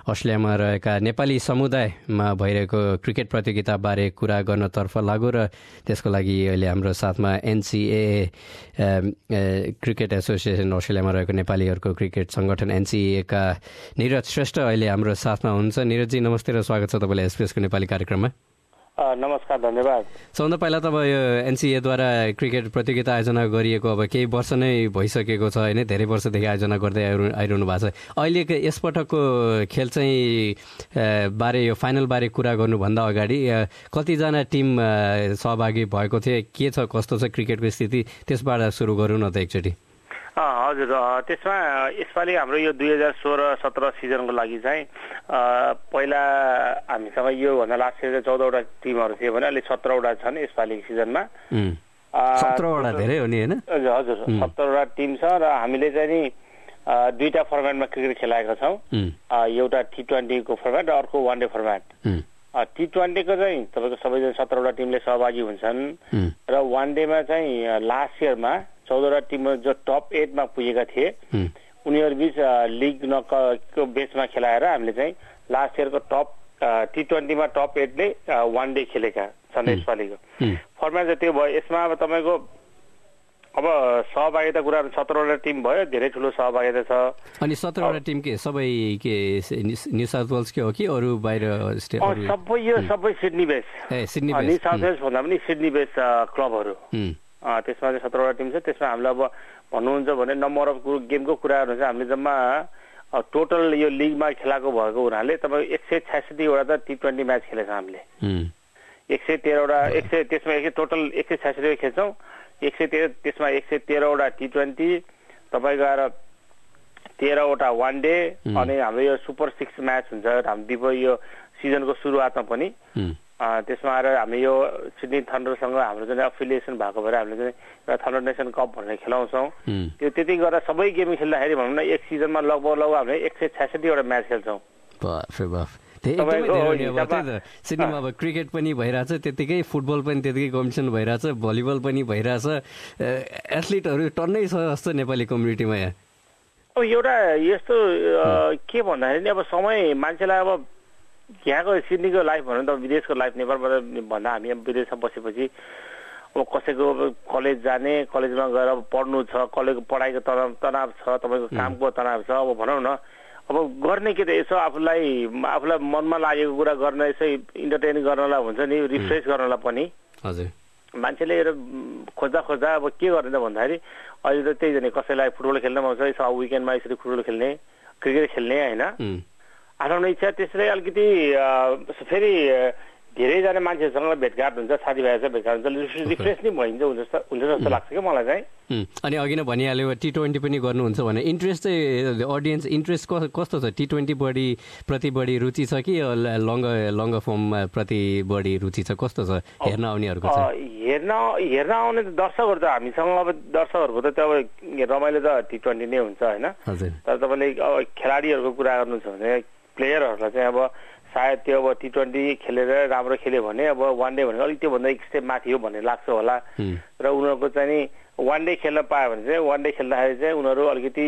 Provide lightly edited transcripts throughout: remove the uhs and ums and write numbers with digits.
अस्ट्रेलियामा रहेका नेपाली समुदायमा भइरहेको क्रिकेट प्रतियोगिताबारे कुरा गर्नतर्फ लाग्यो र त्यसको लागि अहिले हाम्रो साथमा NCAA क्रिकेट एसोसिएसन अस्ट्रेलियामा रहेको नेपालीहरूको क्रिकेट सङ्गठन NCAA का निरज श्रेष्ठ अहिले हाम्रो साथमा हुनुहुन्छ। निरजजी नमस्ते र स्वागत छ तपाईँलाई एसपीएसको नेपाली कार्यक्रममा। नमस्कार, धन्यवाद। सबभन्दा पहिला त अब यो NCAA-द्वारा क्रिकेट प्रतियोगिता आयोजना गरिएको अब केही वर्ष नै भइसकेको छ होइन, धेरै वर्षदेखि आयोजना गर्दै आइरहनु भएको छ। अहिले यसपटकको खेल चाहिँ बारे यो फाइनल बारे कुरा गर्नुभन्दा अगाडि कतिजना टिम सहभागी भएको थियो, के छ कस्तो छ क्रिकेटको स्थिति, त्यसबाट सुरु गरौँ न त एकचोटि। हजुर, त्यसमा यसपालि हाम्रो यो 2016-17 सिजनको लागि चाहिँ पहिला हामीसँग योभन्दा लास्ट सिजन 14वटा टिमहरू थियो भने अहिले 17वटा छन् यसपालि सिजनमा। 17वटा धेरै हो नि होइन? हजुर, 17वटा टिम छ र हामीले चाहिँ नि दुईटा फर्मेटमा क्रिकेट खेलाएका छौँ। एउटा T20 को फर्मेट र अर्को वान डे फर्मेट। T20 को चाहिँ तपाईँको सबैजना 17वटा टिमले सहभागी हुन्छन् र वान डेमा चाहिँ लास्ट इयरमा 14वटा टिमहरू जो टप 8 मा पुगेका थिए उनीहरू बीच लिग को बेसमा खेलाएर हामीले चाहिँ लास्ट इयरको टप T20 मा टप 8 ले वान डे खेलेका छन् यसपालिको फर्मेट चाहिँ त्यो भयो। यसमा अब तपाईँको अब सहभागिता कुराहरू 17वटा टिम भयो, धेरै ठुलो सहभागिता छ। अनि 17वटा टिम के सबै के न्यू साउथ वेल्स के हो कि अरू बाहिर स्टेट? सबै यो सबै Sydney base. Sydney base, New South Wales भन्दा पनि सिडनी बेस क्लबहरू। त्यसमा चाहिँ 17वटा टिम छ। त्यसमा हामीले अब भन्नुहुन्छ भने नम्बर अफ गेमको कुराहरू चाहिँ हामीले जम्मा टोटल यो लिगमा खेलाएको भएको हुनाले तपाईँ 166वटा त T20 म्याच खेलेछ हामीले। 113वटा त्यसमा टोटल 166 खेल्छौँ। 113 त्यसमा 113वटा T20 तपाईँको आएर 13वटा वान डे अनि हाम्रो यो सुपर 6 म्याच हुन्छ हाम्रो यो सिजनको सुरुवातमा पनि। त्यसमा आएर हामी यो सिडनी थन्डरसँग हाम्रो चाहिँ एफिलिएसन भएको भएर हामीले चाहिँ एउटा थन्डर नेसन कप भनेर खेलाउँछौँ। त्यो त्यति गरेर सबै गेम खेल्दाखेरि भनौँ न एक सिजनमा लगभग हामीले 166वटा म्याच खेल्छौँ। सिडनीमा अब क्रिकेट पनि भइरहेछ, त्यतिकै फुटबल पनि त्यतिकै कम्पिटिसन भइरहेछ, भलिबल पनि भइरहेछ, एथलिटहरू टन्नै छ जस्तो नेपाली कम्युनिटीमा यहाँ। अब एउटा यस्तो के भन्दाखेरि अब समय मान्छेलाई अब यहाँको सिडनीको लाइफ भनौँ त विदेशको लाइफ नेपालबाट भन्दा हामी विदेशमा बसेपछि अब कसैको कलेज जाने, कलेजमा गएर पढ्नु छ, कलेजको पढाइको तनाव छ, तपाईँको कामको तनाव छ। अब भनौँ न अब गर्ने के त यसो आफूलाई मनमा लागेको कुरा गर्न, यसो इन्टरटेन गर्नलाई हुन्छ नि, रिफ्रेस गर्नलाई पनि मान्छेले खोज्दा अब के गर्ने त भन्दाखेरि अहिले त त्यही जाने कसैलाई फुटबल खेल्न मन छ, यसो विकेन्डमा यसरी फुटबल खेल्ने, क्रिकेट खेल्ने होइन, आफ्नो इच्छा। त्यसले अलिकति फेरि धेरैजना मान्छेहरूसँग भेटघाट हुन्छ, साथीभाइहरूसँग भेटघाट हुन्छ, रिफ्रेस नै भइन्छ हुन्छ जस्तो लाग्छ क्या मलाई चाहिँ। अनि अघि नै भनिहाल्यो T20 पनि गर्नुहुन्छ भने इन्ट्रेस्ट चाहिँ अडियन्स इन्ट्रेस्ट कस्तो छ? T20 प्रति बढी रुचि छ कि लङ्गर फर्म प्रति बढी रुचि छ? कस्तो छ हेर्न आउनेहरूको? हेर्न आउने दर्शकहरू त हामीसँग अब दर्शकहरूको त अब रमाइलो त T20 नै हुन्छ होइन। तर तपाईँले खेलाडीहरूको कुरा गर्नुहुन्छ भने प्लेयरहरूलाई चाहिँ अब सायद त्यो अब T20 खेलेर राम्रो खेल्यो भने अब वान डे भनेको अलिक त्योभन्दा एक स्टेप माथि हो भन्ने लाग्छ होला। र उनीहरूको चाहिँ नि वान डे खेल्न पायो भने चाहिँ वान डे खेल्दाखेरि चाहिँ उनीहरू अलिकति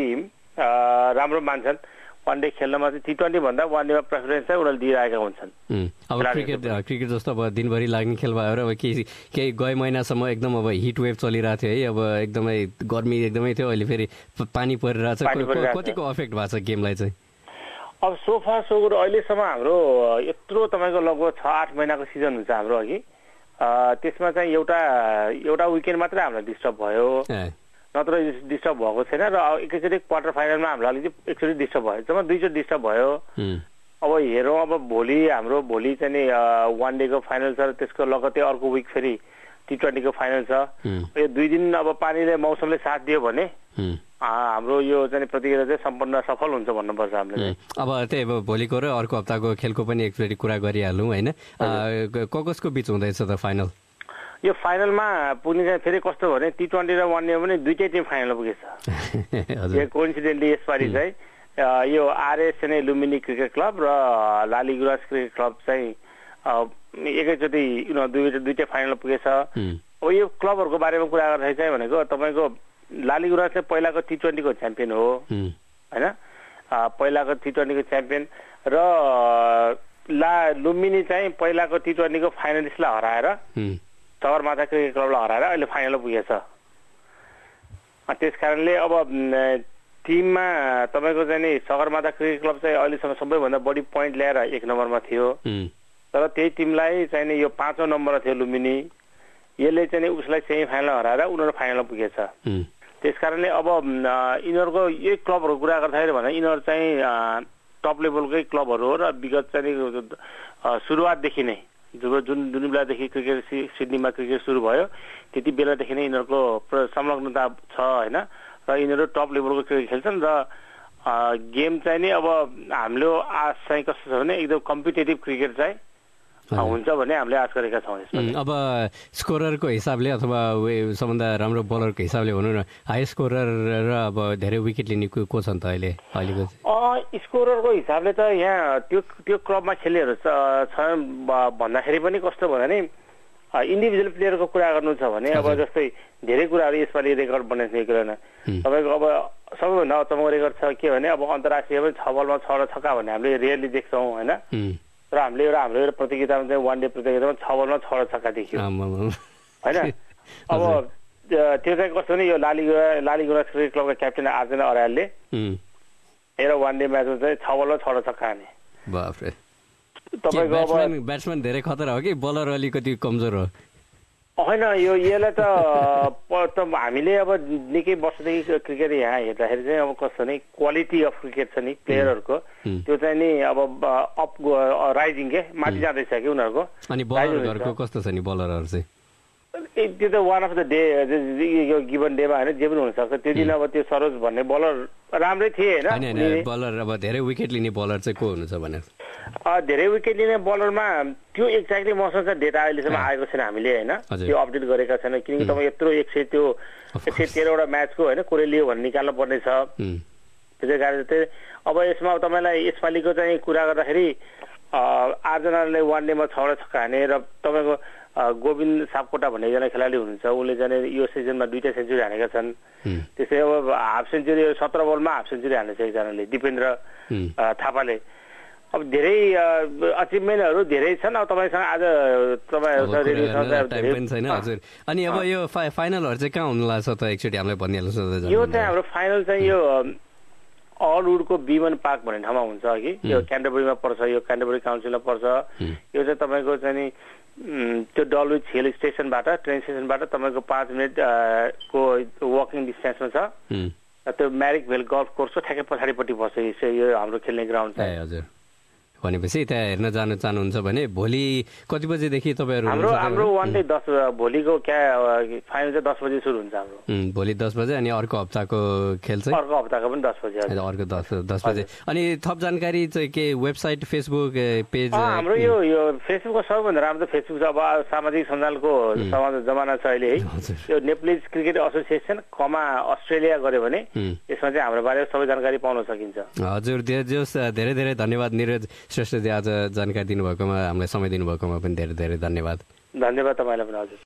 राम्रो मान्छन्। वान डे खेल्नमा चाहिँ T20 भन्दा वान डेमा प्रेफरेन्स चाहिँ उनीहरूले दिइरहेका हुन्छन्। अब क्रिकेट जस्तो अब दिनभरि लाग्ने खेल भयो र अब केही गए महिनासम्म एकदम अब हिट वेभ चलिरहेको थियो है, अब एकदमै गर्मी एकदमै थियो, अहिले फेरि पानी परिरहेछ, कतिको अफेक्ट भएको छ गेमलाई चाहिँ? अब सोफा सोगुर अहिलेसम्म हाम्रो यत्रो तपाईँको लगभग 6-8 महिनाको सिजन हुन्छ हाम्रो अघि। त्यसमा चाहिँ एउटा विकेन्ड मात्रै हामीलाई डिस्टर्ब भयो, नत्र डिस्टर्ब भएको छैन। र एकैचोटि क्वार्टर फाइनलमा हामीलाई अलिकति एकचोटि डिस्टर्ब भयो, जम्मा 2 चोटि डिस्टर्ब भयो। अब हेरौँ, अब भोलि चाहिँ नि वान डेको फाइनल छ, त्यसको लगत्तै अर्को विक फेरि T20 को फाइनल छ। यो 2 दिन अब पानीले मौसमले साथ दियो भने हाम्रो यो चाहिँ प्रतियोगिता चाहिँ सम्पन्न सफल हुन्छ भन्नुपर्छ हामीले। अब त्यही अब भोलिको र अर्को हप्ताको खेलको पनि एकचोटि कुरा गरिहालौँ होइन। कसको बिच हुँदैछ त फाइनल? यो फाइनलमा पुग्ने चाहिँ फेरि कस्तो भने T20 र वान डे पनि दुईटै टिम फाइनल पुगेछ। यो कोइन्सिडेन्टली यसपालि चाहिँ यो RS नै लुम्बिनी क्रिकेट क्लब र लालीगुराँस क्रिकेट क्लब चाहिँ एकैचोटि दुईटै फाइनल पुगेछ। अब यो क्लबहरूको बारेमा कुरा गर्दाखेरि चाहिँ भनेको तपाईँको लालीगुराँस चाहिँ पहिलाको T20 को च्याम्पियन हो होइन, पहिलाको T20 को च्याम्पियन र लुम्बिनी चाहिँ पहिलाको T20 को फाइनलिस्टलाई हराएर सगरमाथा क्रिकेट क्लबलाई हराएर अहिले फाइनलमा पुगेछ। त्यसकारणले अब टिममा तपाईको चाहिँ नि सगरमाथा क्रिकेट क्लब चाहिँ अहिलेसम्म सबैभन्दा बढी पोइन्ट ल्याएर 1 नम्बरमा थियो। तर त्यही टिमलाई चाहिँ नि यो 5औं नम्बरमा थियो लुम्बिनी, यसले चाहिँ नि उसलाई सेमी फाइनलमा हराएर उनीहरू फाइनलमा पुगेछ। त्यसकारणले अब यिनीहरूको यही क्लबहरूको कुरा गर्दाखेरि भने यिनीहरू चाहिँ टप लेभलकै क्लबहरू हो र विगत चाहिँ सुरुवातदेखि नै जुन बेलादेखि क्रिकेट सिडनीमा क्रिकेट सुरु भयो त्यति बेलादेखि नै यिनीहरूको संलग्नता छ हैन, र यिनीहरू टप लेभलको क्रिकेट खेल्छन् र गेम चाहिँ नि अब हाम्रो आश चाहिँ कस्तो छ भने एकदम कम्पिटेटिभ क्रिकेट चाहिँ हुन्छ भन्ने हामीले आश गरेका छौँ। अब स्कोररको हिसाबले अथवा सबभन्दा राम्रो बलरको हिसाबले भनौँ न, हाई स्कोरर र अब धेरै विकेट लिने को छन् त अहिलेको? स्कोररको हिसाबले त यहाँ त्यो क्लबमा खेल्नेहरू छन् भन्दाखेरि पनि कस्तो भन्दा नि इन्डिभिजुअल प्लेयरको कुरा गर्नु छ भने अब जस्तै धेरै कुराहरू यसपालि रेकर्ड बनाइसकेको कुरा तपाईँको अब सबैभन्दा अचम्मको रेकर्ड छ के भने अब अन्तर्राष्ट्रिय पनि 6 बलमा 6 र छक्का भन्ने हामीले रेयरली देख्छौँ होइन, र हाम्रो एउटा प्रतियोगितामा चाहिँ वान डे प्रतियोगितामा 6 बलमा 6 र छक्का देखियो होइन। अब त्यो चाहिँ कस्तो भने यो लालीगुरा क्रिकेट क्लबका क्याप्टेन आर्जेना अर्यालले एउटा वान डे म्याचमा चाहिँ 6 बलमा 6 र छक्का हाने। तपाईँको अब ब्याट्सम्यान धेरै खतरा हो कि बलर अलिकति कमजोर हो? होइन, यसलाई त हामीले अब निकै वर्षदेखि क्रिकेट यहाँ हेर्दाखेरि चाहिँ अब कस्तो नि क्वालिटी अफ क्रिकेट छ नि प्लेयरहरूको त्यो चाहिँ नि अब अप राइजिङ के माथि जाँदैछ कि उनीहरूको। अनि बलरहरूको कस्तो छ नि बलरहरू चाहिँ? त्यो त वान अफ द डे यो गिभन डेमा होइन, जे पनि हुनसक्छ। त्यो दिन अब त्यो सरोज भन्ने बलर राम्रै थिए होइन, बलर अब धेरै विकेट लिने बलर चाहिँ को हुनुहुन्छ भने? धेरै विकेट लिने बलरमा त्यो एक्ज्याक्टली मसँग डेटा अहिलेसम्म आएको छैन, हामीले होइन त्यो अपडेट गरेका छैन, किनकि तपाईँ यत्रो 113वटा म्याचको होइन कोरेलियो भनेर निकाल्नु पर्ने छ। त्यसै कारण चाहिँ अब यसमा तपाईँलाई यसपालिको चाहिँ कुरा गर्दाखेरि आर्जनाले वान डेमा 6 वटा छक्का हाने, र तपाईँको गोविन्द सापकोटा भन्ने एकजना खेलाडी हुनुहुन्छ, उसले चाहिँ यो सिजनमा 2टा सेन्चुरी हानेका छन्। त्यसै अब हाफ सेन्चुरी 17 बलमा हाफ सेन्चुरी हानेछ एकजनाले, दिपेन्द्र थापाले। अब धेरै अचिभमेन्टहरू धेरै छन्। अब तपाईँसँग आज छैन हजुर। अनि अब यो फाइनलहरू चाहिँ कहाँ हुनु लाग्छ त एकचोटि हामीलाई भनिहाल्नुहोस् न। यो चाहिँ हाम्रो फाइनल चाहिँ यो अलवुडको बिमन पार्क भन्ने ठाउँमा हुन्छ कि, यो क्यान्टरबरीमा पर्छ, यो क्यान्टरबरी काउन्सिलमा पर्छ। यो चाहिँ तपाईँको चाहिँ नि त्यो डलविच हिल स्टेसनबाट ट्रेन स्टेसनबाट तपाईँको 5 मिनट को वकिङ डिस्टेन्समा छ। त्यो म्यारिक भेल गल्फ कोर्सको ठ्याक्कै पछाडिपट्टि पर्छ यो हाम्रो खेल्ने ग्राउन्ड चाहिँ। हजुर, भनेपछि त्यहाँ हेर्न जान चाहनुहुन्छ भने भोलि कति बजेदेखि तपाईँहरू? हाम्रो वान डे 10 भोलिको फाइनल चाहिँ 10 बजे सुरु हुन्छ हाम्रो। भोलि 10 बजे। अनि अर्को हप्ताको खेल चाहिँ? अर्को हप्ताको पनि 10 बजे। अर्को 10 बजे। अनि थप जानकारी चाहिँ के वेबसाइट फेसबुक पेज? हाम्रो यो फेसबुकको सबैभन्दा राम्रो त फेसबुक छ। अब सामाजिक सञ्जालको जमाना छ अहिले है। यो नेप्लिज क्रिकेट एसोसिएसन अस्ट्रेलिया गऱ्यो भने यसमा चाहिँ हाम्रो बारेमा सबै जानकारी पाउन सकिन्छ। हजुर, धेरै धेरै धन्यवाद निरज श्रेष्ठजी, आज जानकारी दिनुभएकोमा, हामीलाई समय दिनुभएकोमा पनि धेरै धेरै धन्यवाद। धन्यवाद तपाईँलाई पनि। हजुर।